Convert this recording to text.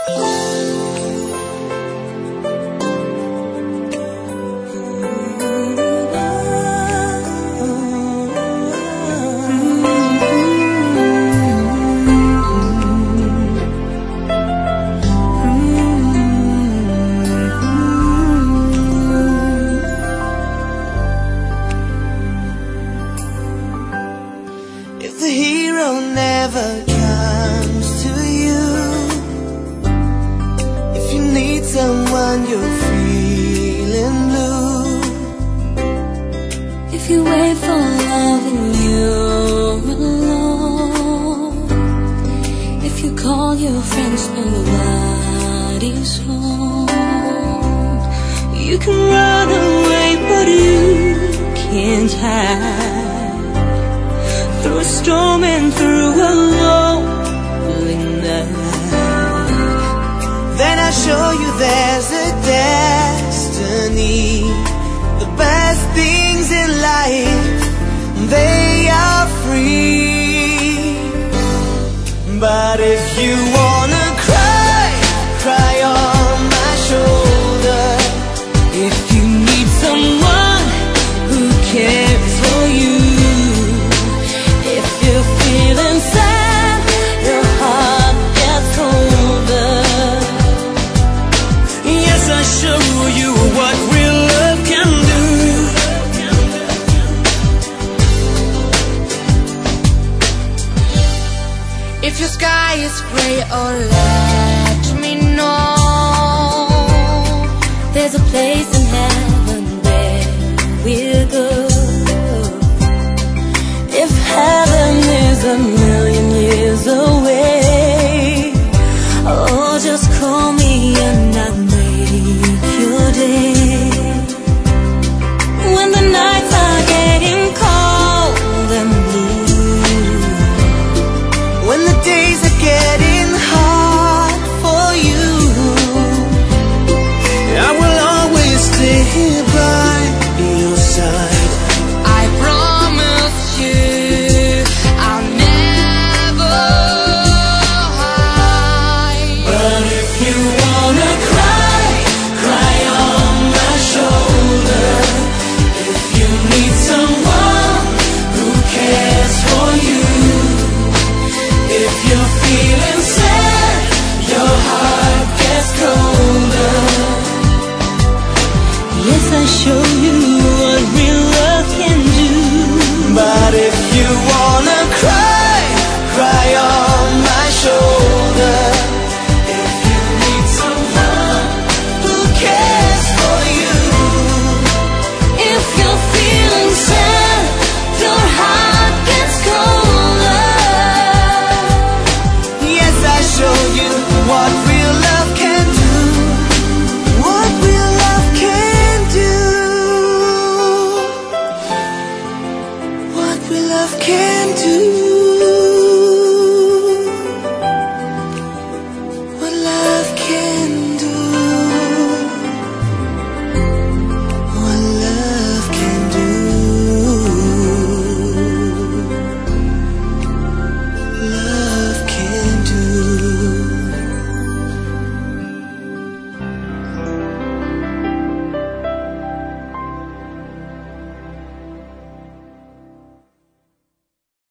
If the hero never comes to you, if you need someone you're feeling blue, if you wait for love and you're alone, if you call your friends, nobody's home. You can run away, but you can't hide through a storm and through a lonely night. then I show you there's a destiny. The best things in life, they are free. But if you wanna cry, cry on my shoulder. If you need someone who cares for you, if you're feeling sad, your heart gets colder. Yes, I show you what real love can do. If your sky is gray, oh, let me know. There's a place